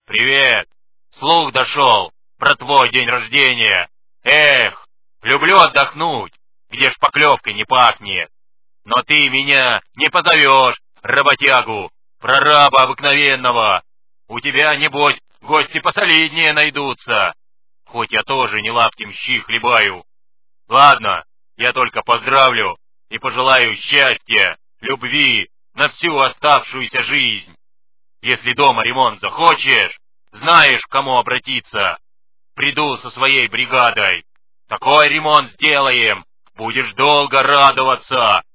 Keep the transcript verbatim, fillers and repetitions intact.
«Привет! Слух дошел про твой день рождения. Эх, люблю отдохнуть, где шпаклевкой не пахнет. Но ты меня не позовешь, работягу, прораба обыкновенного. У тебя, небось, гости посолиднее найдутся. Хоть я тоже не лаптем щи хлебаю. Ладно, я только поздравлю и пожелаю счастья, любви на всю оставшуюся жизнь. Если дома ремонт захочешь, знаешь, к кому обратиться. Приду со своей бригадой. Такой ремонт сделаем, будешь долго радоваться.